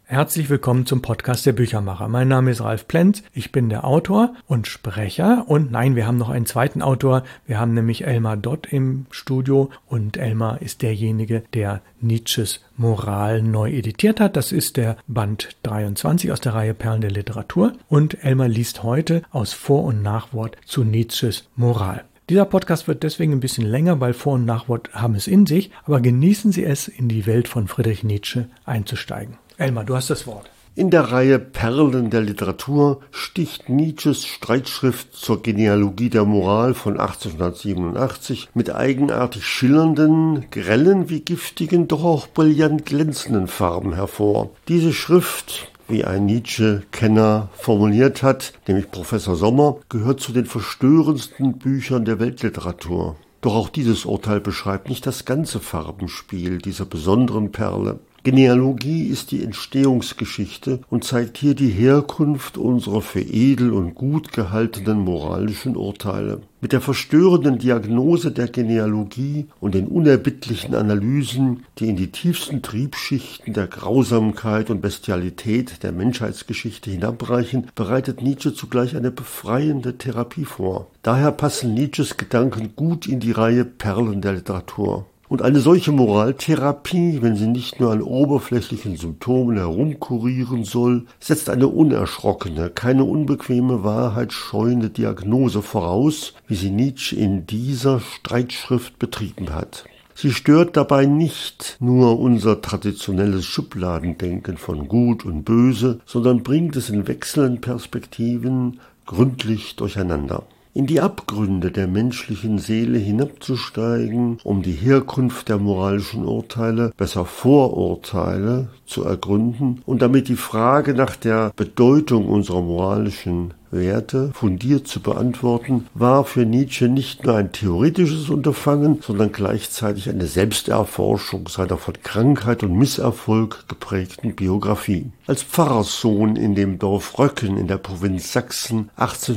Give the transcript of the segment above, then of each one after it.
Herzlich willkommen zum Podcast der Büchermacher. Mein Name ist Ralf Plenz, ich bin der Autor und Sprecher und nein, wir haben noch einen zweiten Autor. Wir haben nämlich Elmar Dott im Studio und Elmar ist derjenige, der Nietzsches Moral neu editiert hat. Das ist der Band 23 aus der Reihe Perlen der Literatur und Elmar liest heute aus Vor- und Nachwort zu Nietzsches Moral. Dieser Podcast wird deswegen ein bisschen länger, weil Vor- und Nachwort haben es in sich, aber genießen Sie es, in die Welt von Friedrich Nietzsche einzusteigen. Elmar, du hast das Wort. In der Reihe Perlen der Literatur sticht Nietzsches Streitschrift zur Genealogie der Moral von 1887 mit eigenartig schillernden, grellen wie giftigen, doch auch brillant glänzenden Farben hervor. Diese Schrift, wie ein Nietzsche-Kenner formuliert hat, nämlich Professor Sommer, gehört zu den verstörendsten Büchern der Weltliteratur. Doch auch dieses Urteil beschreibt nicht das ganze Farbenspiel dieser besonderen Perle. Genealogie ist die Entstehungsgeschichte und zeigt hier die Herkunft unserer für edel und gut gehaltenen moralischen Urteile. Mit der verstörenden Diagnose der Genealogie und den unerbittlichen Analysen, die in die tiefsten Triebschichten der Grausamkeit und Bestialität der Menschheitsgeschichte hinabreichen, bereitet Nietzsche zugleich eine befreiende Therapie vor. Daher passen Nietzsches Gedanken gut in die Reihe Perlen der Literatur. Und eine solche Moraltherapie, wenn sie nicht nur an oberflächlichen Symptomen herumkurieren soll, setzt eine unerschrockene, keine unbequeme, wahrheitsscheuende Diagnose voraus, wie sie Nietzsche in dieser Streitschrift betrieben hat. Sie stört dabei nicht nur unser traditionelles Schubladendenken von Gut und Böse, sondern bringt es in wechselnden Perspektiven gründlich durcheinander. In die Abgründe der menschlichen Seele hinabzusteigen, um die Herkunft der moralischen Urteile, besser Vorurteile, zu ergründen und damit die Frage nach der Bedeutung unserer moralischen Werte fundiert zu beantworten, war für Nietzsche nicht nur ein theoretisches Unterfangen, sondern gleichzeitig eine Selbsterforschung seiner von Krankheit und Misserfolg geprägten Biografie. Als Pfarrerssohn in dem Dorf Röcken in der Provinz Sachsen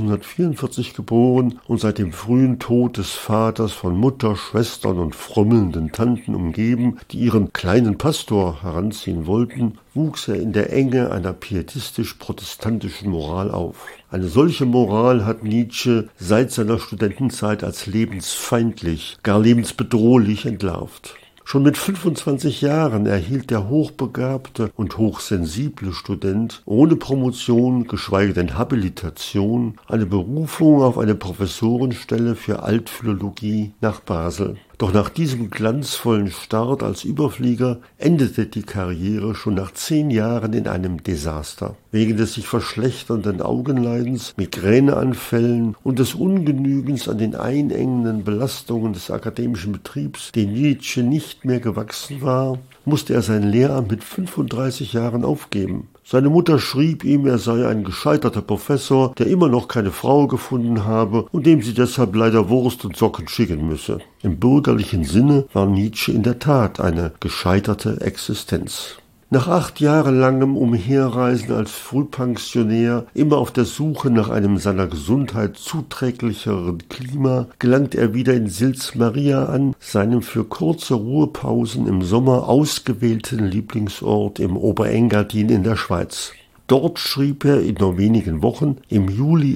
1844 geboren und seit dem frühen Tod des Vaters von Mutter, Schwestern und frömmelnden Tanten umgeben, die ihren kleinen Pastor heranziehen wollten, wuchs er in der Enge einer pietistisch-protestantischen Moral auf. Eine solche Moral hat Nietzsche seit seiner Studentenzeit als lebensfeindlich, gar lebensbedrohlich entlarvt. Schon mit 25 Jahren erhielt der hochbegabte und hochsensible Student ohne Promotion, geschweige denn Habilitation, eine Berufung auf eine Professorenstelle für Altphilologie nach Basel. Doch nach diesem glanzvollen Start als Überflieger endete die Karriere schon nach 10 Jahren in einem Desaster. Wegen des sich verschlechternden Augenleidens, Migräneanfällen und des Ungenügens an den einengenden Belastungen des akademischen Betriebs, dem Nietzsche nicht mehr gewachsen war, musste er sein Lehramt mit 35 Jahren aufgeben. Seine Mutter schrieb ihm, er sei ein gescheiterter Professor, der immer noch keine Frau gefunden habe und dem sie deshalb leider Wurst und Socken schicken müsse. Im bürgerlichen Sinne war Nietzsche in der Tat eine gescheiterte Existenz. Nach 8 Jahre langem Umherreisen als Frühpensionär, immer auf der Suche nach einem seiner Gesundheit zuträglicheren Klima, gelangt er wieder in Sils Maria an, seinem für kurze Ruhepausen im Sommer ausgewählten Lieblingsort im Oberengadin in der Schweiz. Dort schrieb er in nur wenigen Wochen im Juli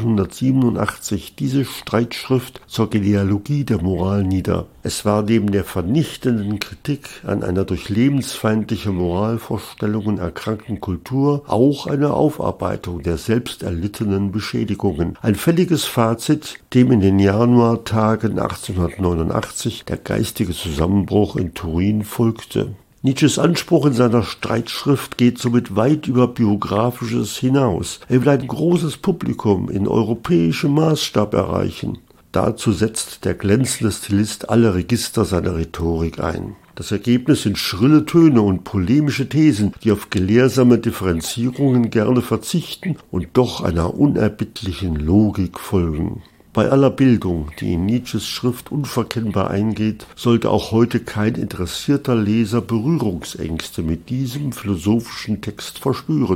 1887 diese Streitschrift zur Genealogie der Moral nieder. Es war neben der vernichtenden Kritik an einer durch lebensfeindliche Moralvorstellungen erkrankten Kultur auch eine Aufarbeitung der selbst erlittenen Beschädigungen. Ein fälliges Fazit, dem in den Januartagen 1889 der geistige Zusammenbruch in Turin folgte. Nietzsches Anspruch in seiner Streitschrift geht somit weit über Biografisches hinaus. Er will ein großes Publikum in europäischem Maßstab erreichen. Dazu setzt der glänzende Stilist alle Register seiner Rhetorik ein. Das Ergebnis sind schrille Töne und polemische Thesen, die auf gelehrsame Differenzierungen gerne verzichten und doch einer unerbittlichen Logik folgen. Bei aller Bildung, die in Nietzsches Schrift unverkennbar eingeht, sollte auch heute kein interessierter Leser Berührungsängste mit diesem philosophischen Text verspüren.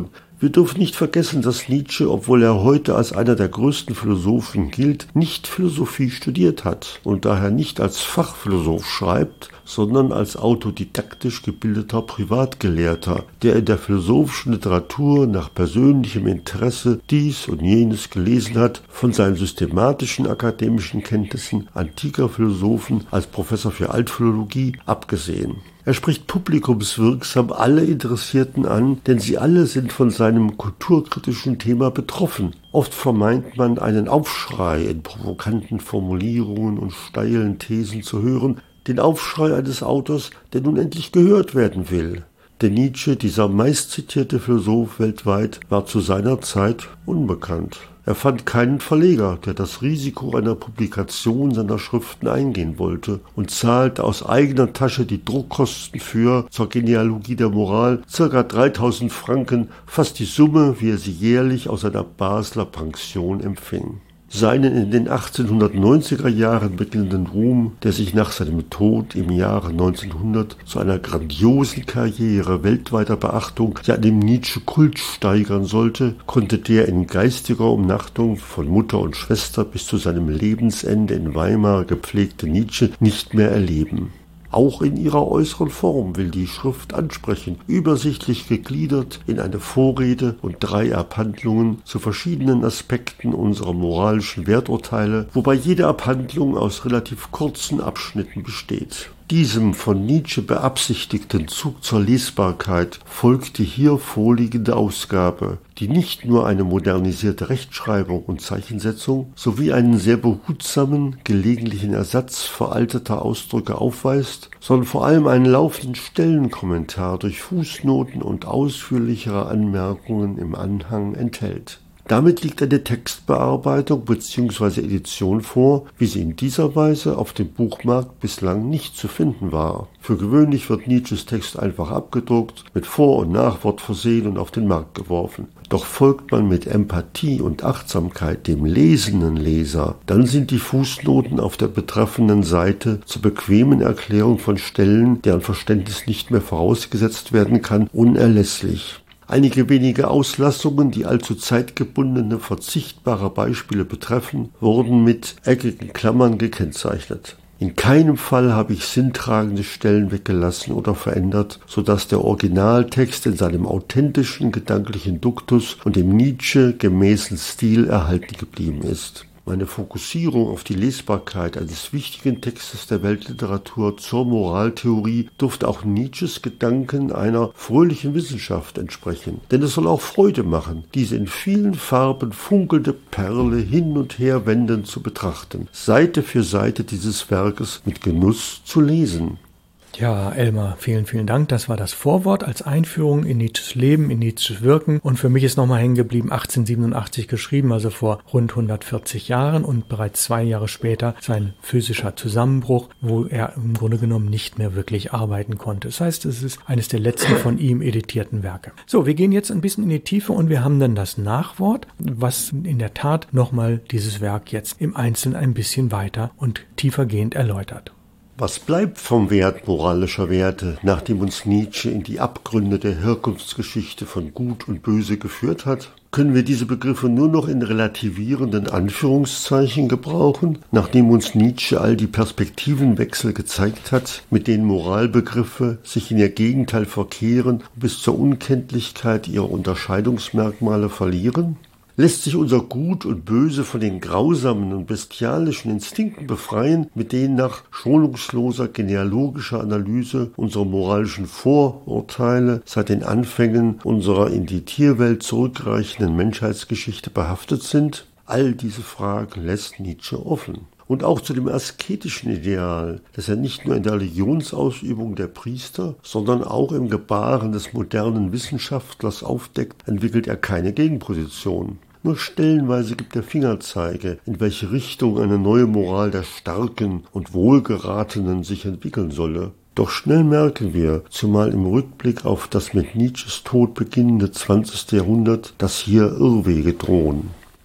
Wir dürfen nicht vergessen, dass Nietzsche, obwohl er heute als einer der größten Philosophen gilt, nicht Philosophie studiert hat und daher nicht als Fachphilosoph schreibt, sondern als autodidaktisch gebildeter Privatgelehrter, der in der philosophischen Literatur nach persönlichem Interesse dies und jenes gelesen hat, von seinen systematischen akademischen Kenntnissen antiker Philosophen als Professor für Altphilologie abgesehen. Er spricht publikumswirksam alle Interessierten an, denn sie alle sind von seinem kulturkritischen Thema betroffen. Oft vermeint man einen Aufschrei in provokanten Formulierungen und steilen Thesen zu hören, den Aufschrei eines Autors, der nun endlich gehört werden will. Denn Nietzsche, dieser meistzitierte Philosoph weltweit, war zu seiner Zeit unbekannt. Er fand keinen Verleger, der das Risiko einer Publikation seiner Schriften eingehen wollte und zahlte aus eigener Tasche die Druckkosten für zur Genealogie der Moral ca. 3.000 Franken, fast die Summe, wie er sie jährlich aus einer Basler Pension empfing. Seinen in den 1890er Jahren beginnenden Ruhm, der sich nach seinem Tod im Jahre 1900 zu einer grandiosen Karriere weltweiter Beachtung, ja dem Nietzsche-Kult steigern sollte, konnte der in geistiger Umnachtung von Mutter und Schwester bis zu seinem Lebensende in Weimar gepflegte Nietzsche nicht mehr erleben. Auch in ihrer äußeren Form will die Schrift ansprechen, übersichtlich gegliedert in eine Vorrede und 3 Abhandlungen zu verschiedenen Aspekten unserer moralischen Werturteile, wobei jede Abhandlung aus relativ kurzen Abschnitten besteht. Diesem von Nietzsche beabsichtigten Zug zur Lesbarkeit folgt die hier vorliegende Ausgabe, die nicht nur eine modernisierte Rechtschreibung und Zeichensetzung sowie einen sehr behutsamen, gelegentlichen Ersatz veralteter Ausdrücke aufweist, sondern vor allem einen laufenden Stellenkommentar durch Fußnoten und ausführlichere Anmerkungen im Anhang enthält. Damit liegt eine Textbearbeitung bzw. Edition vor, wie sie in dieser Weise auf dem Buchmarkt bislang nicht zu finden war. Für gewöhnlich wird Nietzsches Text einfach abgedruckt, mit Vor- und Nachwort versehen und auf den Markt geworfen. Doch folgt man mit Empathie und Achtsamkeit dem lesenden Leser, dann sind die Fußnoten auf der betreffenden Seite zur bequemen Erklärung von Stellen, deren Verständnis nicht mehr vorausgesetzt werden kann, unerlässlich. Einige wenige Auslassungen, die allzu zeitgebundene, verzichtbare Beispiele betreffen, wurden mit eckigen Klammern gekennzeichnet. In keinem Fall habe ich sinntragende Stellen weggelassen oder verändert, sodass der Originaltext in seinem authentischen gedanklichen Duktus und dem Nietzsche gemäßen Stil erhalten geblieben ist. Meine Fokussierung auf die Lesbarkeit eines wichtigen Textes der Weltliteratur zur Moraltheorie dürfte auch Nietzsches Gedanken einer fröhlichen Wissenschaft entsprechen. Denn es soll auch Freude machen, diese in vielen Farben funkelnde Perle hin und her wendend zu betrachten, Seite für Seite dieses Werkes mit Genuss zu lesen. Ja, Elmar, vielen, vielen Dank. Das war das Vorwort als Einführung in Nietzsches Leben, in Nietzsches Wirken. Und für mich ist nochmal hängen geblieben, 1887 geschrieben, also vor rund 140 Jahren und bereits 2 Jahre später sein physischer Zusammenbruch, wo er im Grunde genommen nicht mehr wirklich arbeiten konnte. Das heißt, es ist eines der letzten von ihm editierten Werke. So, wir gehen jetzt ein bisschen in die Tiefe und wir haben dann das Nachwort, was in der Tat nochmal dieses Werk jetzt im Einzelnen ein bisschen weiter und tiefergehend erläutert. Was bleibt vom Wert moralischer Werte, nachdem uns Nietzsche in die Abgründe der Herkunftsgeschichte von Gut und Böse geführt hat? Können wir diese Begriffe nur noch in relativierenden Anführungszeichen gebrauchen, nachdem uns Nietzsche all die Perspektivenwechsel gezeigt hat, mit denen Moralbegriffe sich in ihr Gegenteil verkehren und bis zur Unkenntlichkeit ihrer Unterscheidungsmerkmale verlieren? Lässt sich unser Gut und Böse von den grausamen und bestialischen Instinkten befreien, mit denen nach schonungsloser genealogischer Analyse unsere moralischen Vorurteile seit den Anfängen unserer in die Tierwelt zurückreichenden Menschheitsgeschichte behaftet sind? All diese Fragen lässt Nietzsche offen. Und auch zu dem asketischen Ideal, das er nicht nur in der Religionsausübung der Priester, sondern auch im Gebaren des modernen Wissenschaftlers aufdeckt, entwickelt er keine Gegenposition. Nur stellenweise gibt er Fingerzeige, in welche Richtung eine neue Moral der Starken und Wohlgeratenen sich entwickeln solle. Doch schnell merken wir, zumal im Rückblick auf das mit Nietzsches Tod beginnende 20. Jahrhundert, dass hier Irrwege drohen.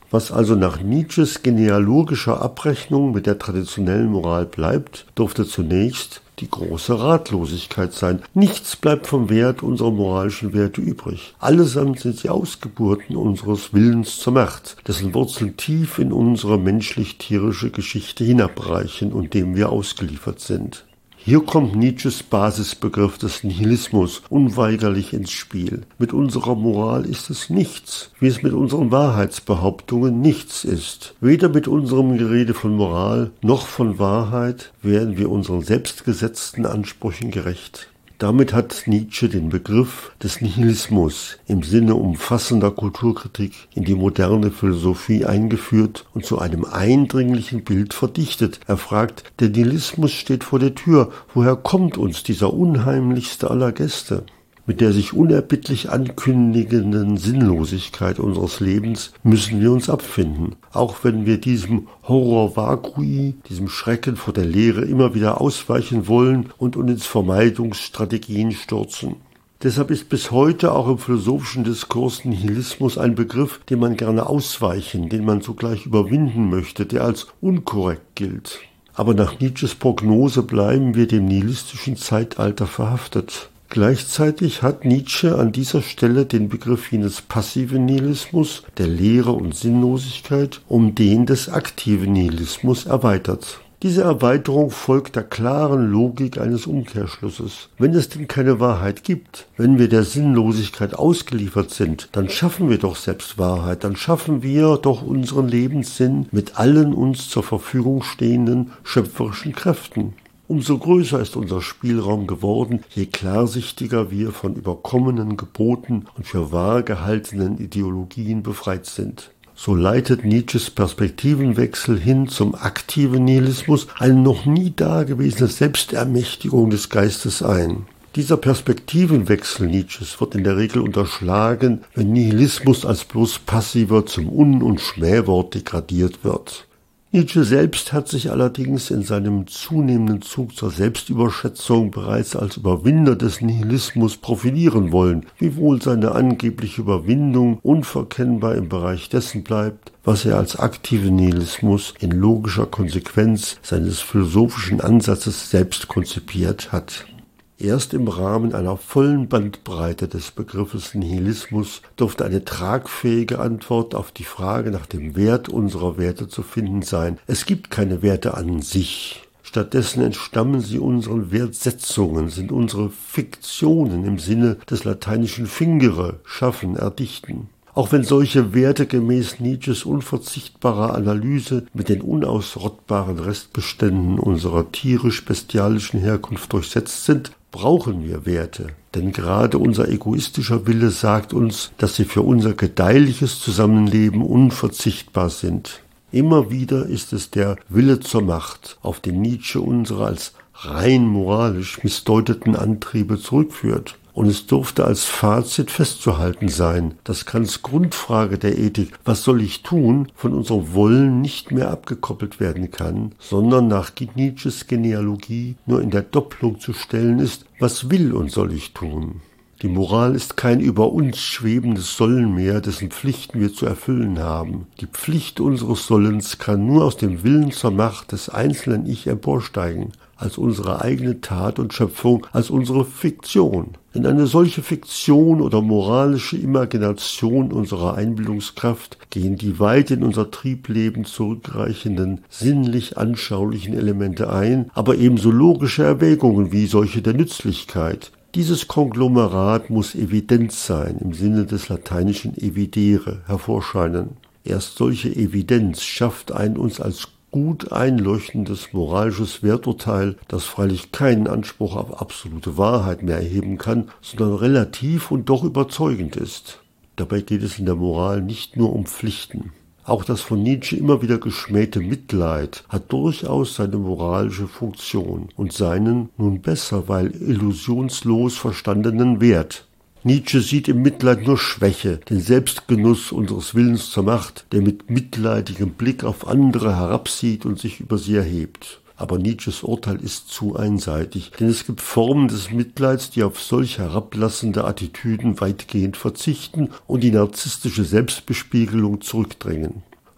Was also nach Nietzsches genealogischer Abrechnung mit der traditionellen Moral bleibt, dürfte zunächst die große Ratlosigkeit sein. Nichts bleibt vom Wert unserer moralischen Werte übrig. Allesamt sind sie Ausgeburten unseres Willens zur Macht, dessen Wurzeln tief in unsere menschlich-tierische Geschichte hinabreichen und dem wir ausgeliefert sind. Hier kommt Nietzsches Basisbegriff des Nihilismus unweigerlich ins Spiel. Mit unserer Moral ist es nichts, wie es mit unseren Wahrheitsbehauptungen nichts ist. Weder mit unserem Gerede von Moral noch von Wahrheit werden wir unseren selbstgesetzten Ansprüchen gerecht. Damit hat Nietzsche den Begriff des Nihilismus im Sinne umfassender Kulturkritik in die moderne Philosophie eingeführt und zu einem eindringlichen Bild verdichtet. Er fragt, der Nihilismus steht vor der Tür, woher kommt uns dieser unheimlichste aller Gäste? Mit der sich unerbittlich ankündigenden Sinnlosigkeit unseres Lebens müssen wir uns abfinden, auch wenn wir diesem Horror vacui, diesem Schrecken vor der Leere immer wieder ausweichen wollen und uns ins Vermeidungsstrategien stürzen. Deshalb ist bis heute auch im philosophischen Diskurs Nihilismus ein Begriff, den man gerne ausweichen, den man zugleich überwinden möchte, der als unkorrekt gilt. Aber nach Nietzsches Prognose bleiben wir dem nihilistischen Zeitalter verhaftet. Gleichzeitig hat Nietzsche an dieser Stelle den Begriff jenes passiven Nihilismus, der Leere und Sinnlosigkeit, um den des aktiven Nihilismus erweitert. Diese Erweiterung folgt der klaren Logik eines Umkehrschlusses. Wenn es denn keine Wahrheit gibt, wenn wir der Sinnlosigkeit ausgeliefert sind, dann schaffen wir doch selbst Wahrheit, dann schaffen wir doch unseren Lebenssinn mit allen uns zur Verfügung stehenden schöpferischen Kräften. Umso größer ist unser Spielraum geworden, je klarsichtiger wir von überkommenen Geboten und für wahr gehaltenen Ideologien befreit sind. So leitet Nietzsches Perspektivenwechsel hin zum aktiven Nihilismus eine noch nie dagewesene Selbstermächtigung des Geistes ein. Dieser Perspektivenwechsel Nietzsches wird in der Regel unterschlagen, wenn Nihilismus als bloß passiver zum Un- und Schmähwort degradiert wird. Nietzsche selbst hat sich allerdings in seinem zunehmenden Zug zur Selbstüberschätzung bereits als Überwinder des Nihilismus profilieren wollen, wiewohl seine angebliche Überwindung unverkennbar im Bereich dessen bleibt, was er als aktiven Nihilismus in logischer Konsequenz seines philosophischen Ansatzes selbst konzipiert hat. Erst im Rahmen einer vollen Bandbreite des Begriffes Nihilismus dürfte eine tragfähige Antwort auf die Frage nach dem Wert unserer Werte zu finden sein. Es gibt keine Werte an sich. Stattdessen entstammen sie unseren Wertsetzungen, sind unsere Fiktionen im Sinne des lateinischen fingere, schaffen, erdichten. Auch wenn solche Werte gemäß Nietzsches unverzichtbarer Analyse mit den unausrottbaren Restbeständen unserer tierisch-bestialischen Herkunft durchsetzt sind, brauchen wir Werte. Denn gerade unser egoistischer Wille sagt uns, dass sie für unser gedeihliches Zusammenleben unverzichtbar sind. Immer wieder ist es der Wille zur Macht, auf den Nietzsche unsere als rein moralisch missdeuteten Antriebe zurückführt. Und es dürfte als Fazit festzuhalten sein, dass Kants Grundfrage der Ethik, was soll ich tun, von unserem Wollen nicht mehr abgekoppelt werden kann, sondern nach Nietzsches Genealogie nur in der Doppelung zu stellen ist, was will und soll ich tun? Die Moral ist kein über uns schwebendes Sollen mehr, dessen Pflichten wir zu erfüllen haben. Die Pflicht unseres Sollens kann nur aus dem Willen zur Macht des einzelnen Ich emporsteigen, als unsere eigene Tat und Schöpfung, als unsere Fiktion. Denn eine solche Fiktion oder moralische Imagination unserer Einbildungskraft gehen die weit in unser Triebleben zurückreichenden, sinnlich-anschaulichen Elemente ein, aber ebenso logische Erwägungen wie solche der Nützlichkeit. Dieses Konglomerat muss evident sein, im Sinne des lateinischen evidere, hervorscheinen. Erst solche Evidenz schafft ein uns als gut einleuchtendes moralisches Werturteil, das freilich keinen Anspruch auf absolute Wahrheit mehr erheben kann, sondern relativ und doch überzeugend ist. Dabei geht es in der Moral nicht nur um Pflichten. Auch das von Nietzsche immer wieder geschmähte Mitleid hat durchaus seine moralische Funktion und seinen, nun besser, weil illusionslos verstandenen Wert. Nietzsche sieht im Mitleid nur Schwäche, den Selbstgenuss unseres Willens zur Macht, der mit mitleidigem Blick auf andere herabsieht und sich über sie erhebt. Aber Nietzsches Urteil ist zu einseitig, denn es gibt Formen des Mitleids, die auf solch herablassende Attitüden weitgehend verzichten und die narzisstische Selbstbespiegelung zurückdrängen.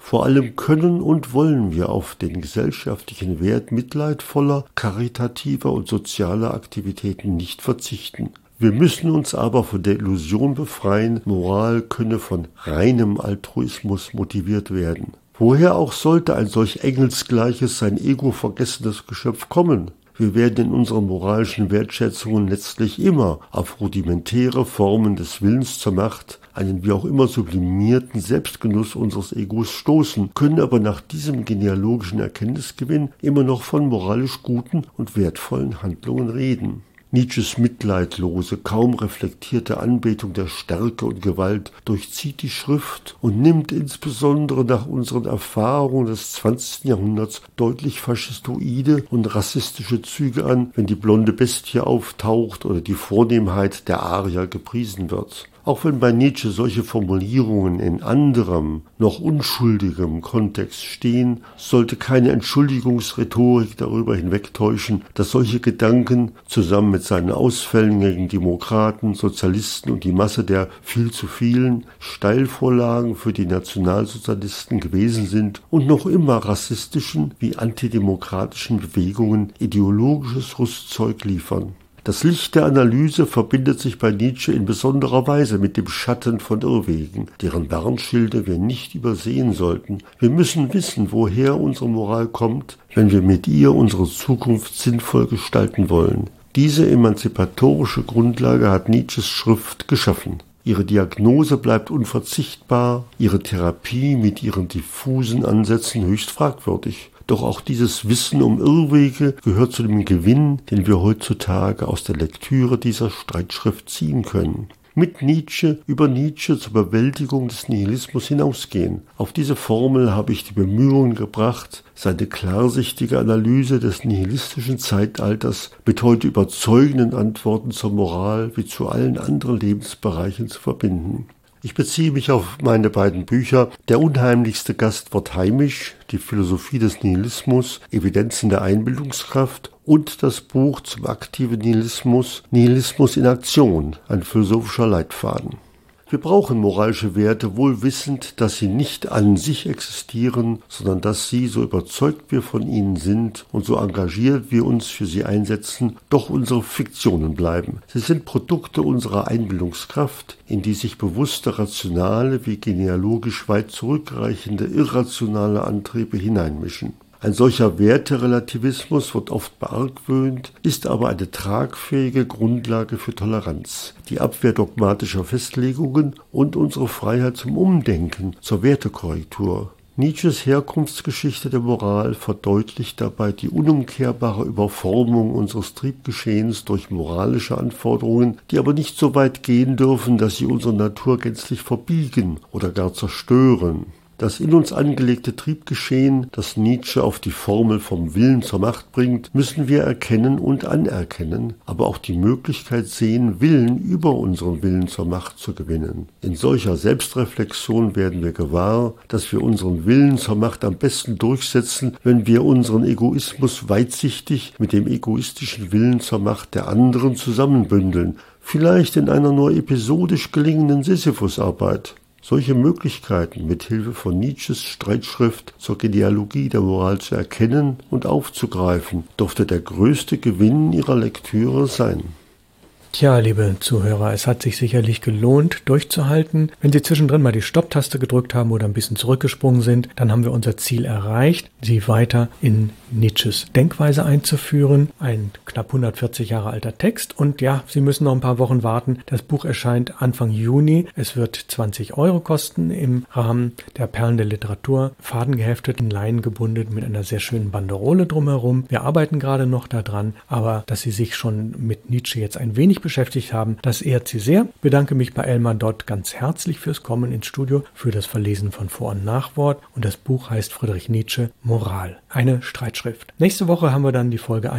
Vor allem können und wollen wir auf den gesellschaftlichen Wert mitleidvoller, karitativer und sozialer Aktivitäten nicht verzichten. Wir müssen uns aber von der Illusion befreien, Moral könne von reinem Altruismus motiviert werden. Woher auch sollte ein solch engelsgleiches, sein Ego vergessenes Geschöpf kommen? Wir werden in unseren moralischen Wertschätzungen letztlich immer auf rudimentäre Formen des Willens zur Macht, einen wie auch immer sublimierten Selbstgenuss unseres Egos stoßen, können aber nach diesem genealogischen Erkenntnisgewinn immer noch von moralisch guten und wertvollen Handlungen reden. Nietzsches mitleidlose, kaum reflektierte Anbetung der Stärke und Gewalt durchzieht die Schrift und nimmt insbesondere nach unseren Erfahrungen des 20. Jahrhunderts deutlich faschistoide und rassistische Züge an, wenn die blonde Bestie auftaucht oder die Vornehmheit der Arier gepriesen wird. Auch wenn bei Nietzsche solche Formulierungen in anderem, noch unschuldigem Kontext stehen, sollte keine Entschuldigungsrhetorik darüber hinwegtäuschen, dass solche Gedanken zusammen mit seinen Ausfällen gegen Demokraten, Sozialisten und die Masse der viel zu vielen Steilvorlagen für die Nationalsozialisten gewesen sind und noch immer rassistischen wie antidemokratischen Bewegungen ideologisches Rüstzeug liefern. Das Licht der Analyse verbindet sich bei Nietzsche in besonderer Weise mit dem Schatten von Irrwegen, deren Warnschilde wir nicht übersehen sollten. Wir müssen wissen, woher unsere Moral kommt, wenn wir mit ihr unsere Zukunft sinnvoll gestalten wollen. Diese emanzipatorische Grundlage hat Nietzsches Schrift geschaffen. Ihre Diagnose bleibt unverzichtbar, ihre Therapie mit ihren diffusen Ansätzen höchst fragwürdig. Doch auch dieses Wissen um Irrwege gehört zu dem Gewinn, den wir heutzutage aus der Lektüre dieser Streitschrift ziehen können. Mit Nietzsche über Nietzsche zur Bewältigung des Nihilismus hinausgehen. Auf diese Formel habe ich die Bemühungen gebracht, seine klarsichtige Analyse des nihilistischen Zeitalters mit heute überzeugenden Antworten zur Moral wie zu allen anderen Lebensbereichen zu verbinden. Ich beziehe mich auf meine beiden Bücher Der unheimlichste Gast wird heimisch, die Philosophie des Nihilismus, Evidenzen der Einbildungskraft und das Buch zum aktiven Nihilismus, Nihilismus in Aktion, ein philosophischer Leitfaden. Wir brauchen moralische Werte, wohl wissend, dass sie nicht an sich existieren, sondern dass sie, so überzeugt wir von ihnen sind und so engagiert wir uns für sie einsetzen, doch unsere Fiktionen bleiben. Sie sind Produkte unserer Einbildungskraft, in die sich bewusste rationale wie genealogisch weit zurückreichende irrationale Antriebe hineinmischen. Ein solcher Werterelativismus wird oft beargwöhnt, ist aber eine tragfähige Grundlage für Toleranz, die Abwehr dogmatischer Festlegungen und unsere Freiheit zum Umdenken, zur Wertekorrektur. Nietzsches Herkunftsgeschichte der Moral verdeutlicht dabei die unumkehrbare Überformung unseres Triebgeschehens durch moralische Anforderungen, die aber nicht so weit gehen dürfen, dass sie unsere Natur gänzlich verbiegen oder gar zerstören. Das in uns angelegte Triebgeschehen, das Nietzsche auf die Formel vom Willen zur Macht bringt, müssen wir erkennen und anerkennen, aber auch die Möglichkeit sehen, Willen über unseren Willen zur Macht zu gewinnen. In solcher Selbstreflexion werden wir gewahr, dass wir unseren Willen zur Macht am besten durchsetzen, wenn wir unseren Egoismus weitsichtig mit dem egoistischen Willen zur Macht der anderen zusammenbündeln, vielleicht in einer nur episodisch gelingenden Sisyphusarbeit. Solche Möglichkeiten mit Hilfe von Nietzsches Streitschrift zur Genealogie der Moral zu erkennen und aufzugreifen, dürfte der größte Gewinn ihrer Lektüre sein. Tja, liebe Zuhörer, es hat sich sicherlich gelohnt, durchzuhalten. Wenn Sie zwischendrin mal die Stopptaste gedrückt haben oder ein bisschen zurückgesprungen sind, dann haben wir unser Ziel erreicht, Sie weiter in Nietzsches Denkweise einzuführen. Ein knapp 140 Jahre alter Text. Und ja, Sie müssen noch ein paar Wochen warten. Das Buch erscheint Anfang Juni. Es wird 20 € kosten im Rahmen der Perlen der Literatur. Fadengeheftet, in Leinen gebunden mit einer sehr schönen Banderole drumherum. Wir arbeiten gerade noch daran, aber dass Sie sich schon mit Nietzsche jetzt ein wenig beschäftigt haben, das ehrt Sie sehr. Ich bedanke mich bei Elmar Dott ganz herzlich fürs Kommen ins Studio, für das Verlesen von Vor- und Nachwort. Und das Buch heißt Friedrich Nietzsche, Moral. Eine Streitschrift. Nächste Woche haben wir dann die Folge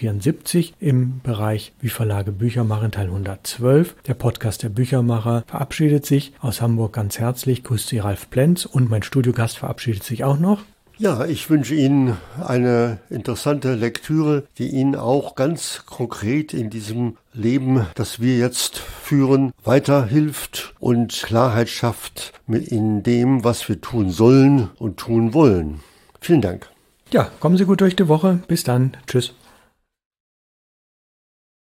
174 im Bereich Wie Verlage Bücher machen, Teil 112. Der Podcast der Büchermacher verabschiedet sich aus Hamburg ganz herzlich. Grüßt Sie Ralf Plenz und mein Studiogast verabschiedet sich auch noch. Ja, ich wünsche Ihnen eine interessante Lektüre, die Ihnen auch ganz konkret in diesem Leben, das wir jetzt führen, weiterhilft und Klarheit schafft in dem, was wir tun sollen und tun wollen. Vielen Dank. Ja, kommen Sie gut durch die Woche. Bis dann. Tschüss.